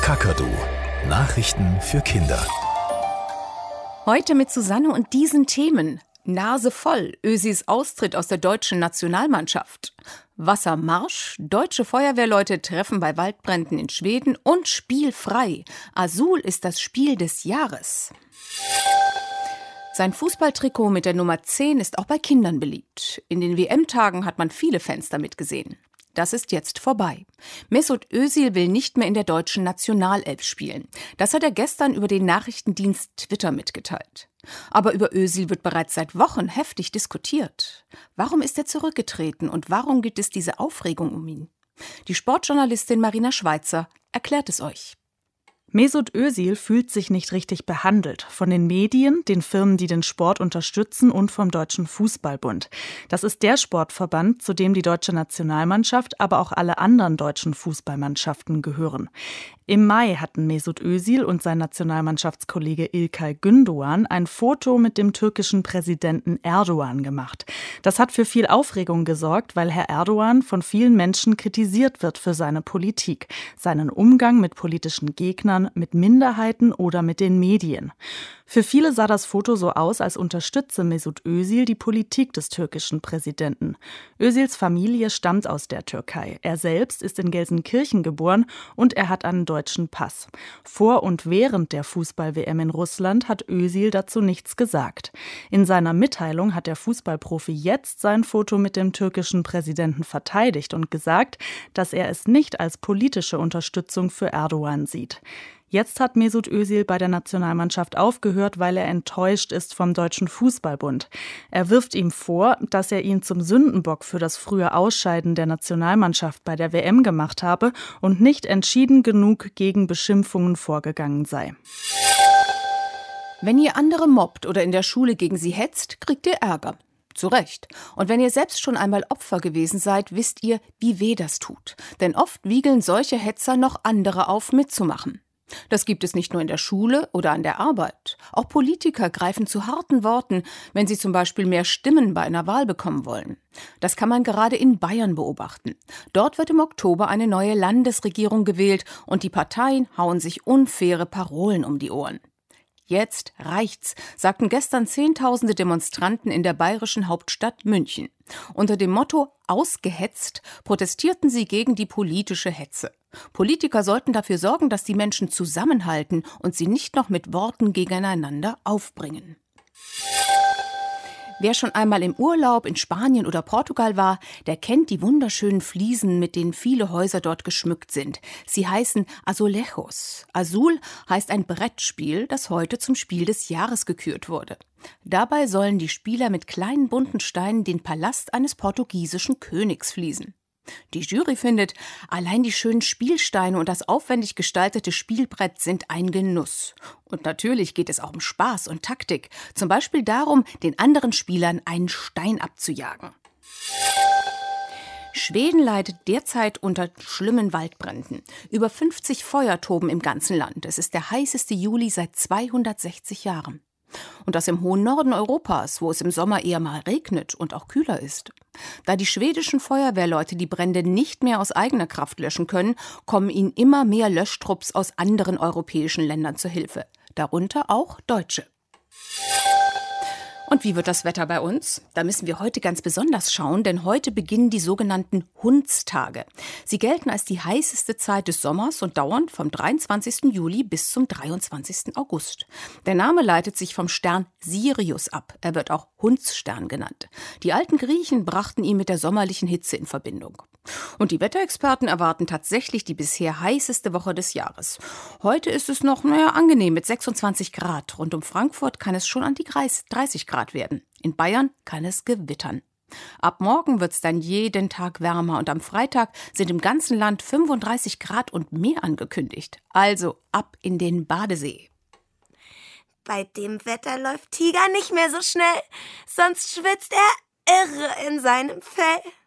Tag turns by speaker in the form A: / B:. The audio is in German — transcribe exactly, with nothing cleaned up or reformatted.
A: Kakadu. Nachrichten für Kinder.
B: Heute mit Susanne und diesen Themen. Nase voll, Özils Austritt aus der deutschen Nationalmannschaft. Wassermarsch, deutsche Feuerwehrleute treffen bei Waldbränden in Schweden und spielfrei. Azul ist das Spiel des Jahres. Sein Fußballtrikot mit der Nummer zehn ist auch bei Kindern beliebt. In den W M-Tagen hat man viele Fans damit gesehen. Das ist jetzt vorbei. Mesut Özil will nicht mehr in der deutschen Nationalelf spielen. Das hat er gestern über den Nachrichtendienst Twitter mitgeteilt. Aber über Özil wird bereits seit Wochen heftig diskutiert. Warum ist er zurückgetreten und warum gibt es diese Aufregung um ihn? Die Sportjournalistin Marina Schweizer erklärt es euch.
C: Mesut Özil fühlt sich nicht richtig behandelt. Von den Medien, den Firmen, die den Sport unterstützen und vom Deutschen Fußballbund. Das ist der Sportverband, zu dem die deutsche Nationalmannschaft, aber auch alle anderen deutschen Fußballmannschaften gehören. Im Mai hatten Mesut Özil und sein Nationalmannschaftskollege İlkay Gündoğan ein Foto mit dem türkischen Präsidenten Erdogan gemacht. Das hat für viel Aufregung gesorgt, weil Herr Erdogan von vielen Menschen kritisiert wird für seine Politik, seinen Umgang mit politischen Gegnern, mit Minderheiten oder mit den Medien. Für viele sah das Foto so aus, als unterstütze Mesut Özil die Politik des türkischen Präsidenten. Özils Familie stammt aus der Türkei. Er selbst ist in Gelsenkirchen geboren und er hat einen deutschen Pass. Vor und während der Fußball-W M in Russland hat Özil dazu nichts gesagt. In seiner Mitteilung hat der Fußballprofi jetzt sein Foto mit dem türkischen Präsidenten verteidigt und gesagt, dass er es nicht als politische Unterstützung für Erdogan sieht. Jetzt hat Mesut Özil bei der Nationalmannschaft aufgehört, weil er enttäuscht ist vom Deutschen Fußballbund. Er wirft ihm vor, dass er ihn zum Sündenbock für das frühe Ausscheiden der Nationalmannschaft bei der W M gemacht habe und nicht entschieden genug gegen Beschimpfungen vorgegangen sei.
B: Wenn ihr andere mobbt oder in der Schule gegen sie hetzt, kriegt ihr Ärger. Zu Recht. Und wenn ihr selbst schon einmal Opfer gewesen seid, wisst ihr, wie weh das tut. Denn oft wiegeln solche Hetzer noch andere auf, mitzumachen. Das gibt es nicht nur in der Schule oder an der Arbeit. Auch Politiker greifen zu harten Worten, wenn sie zum Beispiel mehr Stimmen bei einer Wahl bekommen wollen. Das kann man gerade in Bayern beobachten. Dort wird im Oktober eine neue Landesregierung gewählt und die Parteien hauen sich unfaire Parolen um die Ohren. Jetzt reicht's, sagten gestern Zehntausende Demonstranten in der bayerischen Hauptstadt München. Unter dem Motto »Ausgehetzt« protestierten sie gegen die politische Hetze. Politiker sollten dafür sorgen, dass die Menschen zusammenhalten und sie nicht noch mit Worten gegeneinander aufbringen. Wer schon einmal im Urlaub in Spanien oder Portugal war, der kennt die wunderschönen Fliesen, mit denen viele Häuser dort geschmückt sind. Sie heißen Azulejos. Azul heißt ein Brettspiel, das heute zum Spiel des Jahres gekürt wurde. Dabei sollen die Spieler mit kleinen bunten Steinen den Palast eines portugiesischen Königs fließen. Die Jury findet, allein die schönen Spielsteine und das aufwendig gestaltete Spielbrett sind ein Genuss. Und natürlich geht es auch um Spaß und Taktik. Zum Beispiel darum, den anderen Spielern einen Stein abzujagen. Schweden leidet derzeit unter schlimmen Waldbränden. Über fünfzig Feuer toben im ganzen Land. Es ist der heißeste Juli seit zweihundertsechzig Jahren. Und das im hohen Norden Europas, wo es im Sommer eher mal regnet und auch kühler ist. Da die schwedischen Feuerwehrleute die Brände nicht mehr aus eigener Kraft löschen können, kommen ihnen immer mehr Löschtrupps aus anderen europäischen Ländern zur Hilfe. Darunter auch Deutsche. Und wie wird das Wetter bei uns? Da müssen wir heute ganz besonders schauen, denn heute beginnen die sogenannten Hundstage. Sie gelten als die heißeste Zeit des Sommers und dauern vom dreiundzwanzigsten Juli bis zum dreiundzwanzigsten August. Der Name leitet sich vom Stern Sirius ab. Er wird auch Hundsstern genannt. Die alten Griechen brachten ihn mit der sommerlichen Hitze in Verbindung. Und die Wetterexperten erwarten tatsächlich die bisher heißeste Woche des Jahres. Heute ist es noch, naja, angenehm mit sechsundzwanzig Grad. Rund um Frankfurt kann es schon an die dreißig Grad werden. In Bayern kann es gewittern. Ab morgen wird es dann jeden Tag wärmer und am Freitag sind im ganzen Land fünfunddreißig Grad und mehr angekündigt. Also ab in den Badesee.
D: Bei dem Wetter läuft Tiger nicht mehr so schnell, sonst schwitzt er irre in seinem Fell.